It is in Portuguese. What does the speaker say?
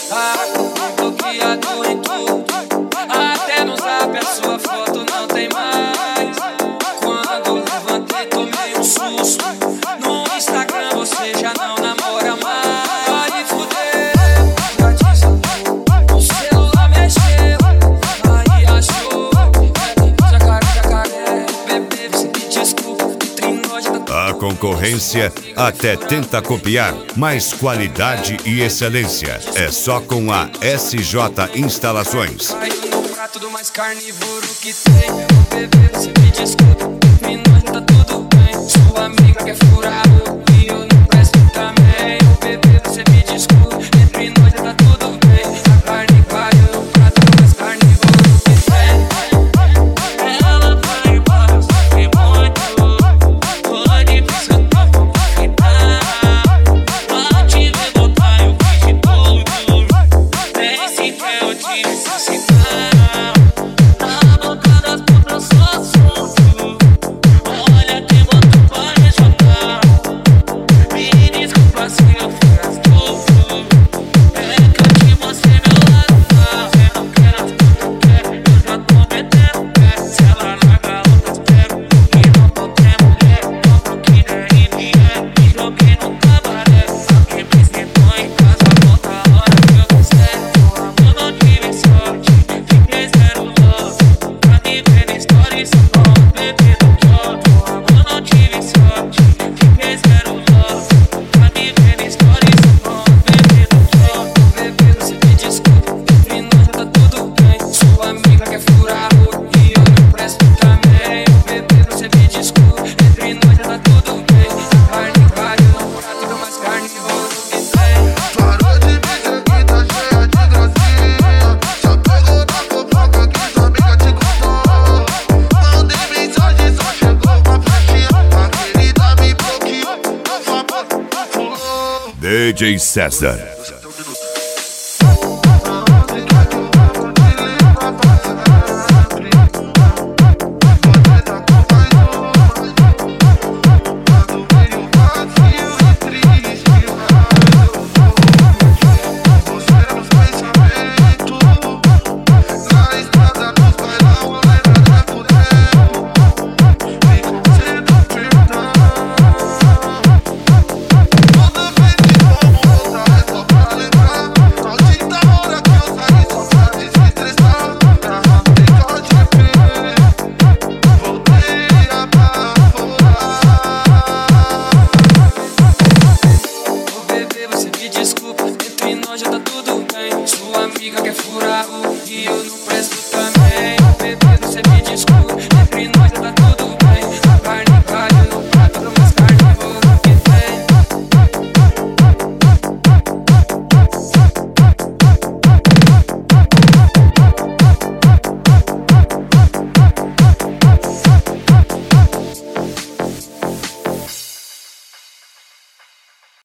Bloqueado em tudo, até no zap a sua foto não tem mais. Quando levantei tomei um susto, no Instagram você já não namora mais. Pode fuder, o celular mexeu, aí achou, jacaré, bebê, você me desculpa, a concorrência até tenta copiar, mas qualidade e excelência é só com a SJ Instalações. Caiu no prato do mais carnívoro que tem. O bebê, você me desculpa, me nós tá tudo bem. Sua amiga quer furar e eu não presto também. O bebê, você me desculpa, entre nós tá tudo bem. A carne caiu no prato do mais carnívoro que tem. Ela vai embora, sofre muito. Pode pensar que eu vou aceitar. Pra te ver botar eu fiz de tudo. Nem sequer eu te necessitar. Na boca das putas sou assunto. Olha que boto pra jogar. Me desculpa se eu fui astuto. É que eu te mostrei meu lado. Você não quer as putas, quer. Eu já tô metendo pé. Se ela larga outras pego. E não tô tendo mulher. Compro que der e vier. Me joguei no cabaré. Alguém me esquentou em casa. Outra hora que eu quiser. Eu não tive sorte. Fiquei zero love. Pra me ver na história só com o bebê do job. Eu não tive sorte. Fiquei zero love. Pra me ver na história só com o bebê do job. Bebê, você me desculpa, entre nós tá tudo bem. Sua amiga quer furar e eu não presto também. Bebê, você me desculpa, entre nós tá tudo bem. A carne caiu no prato do mais carnívoro que tem. Parou de me seguir, tá cheia de gracinha. Já pegou na fofoca que sua amiga te contou. Mandei mensagem, só chegou uma flechinha. A querida me bloqueou, por favor, fulou. DJ César. Desculpa, entre nós já tá tudo bem. Sua amiga quer furar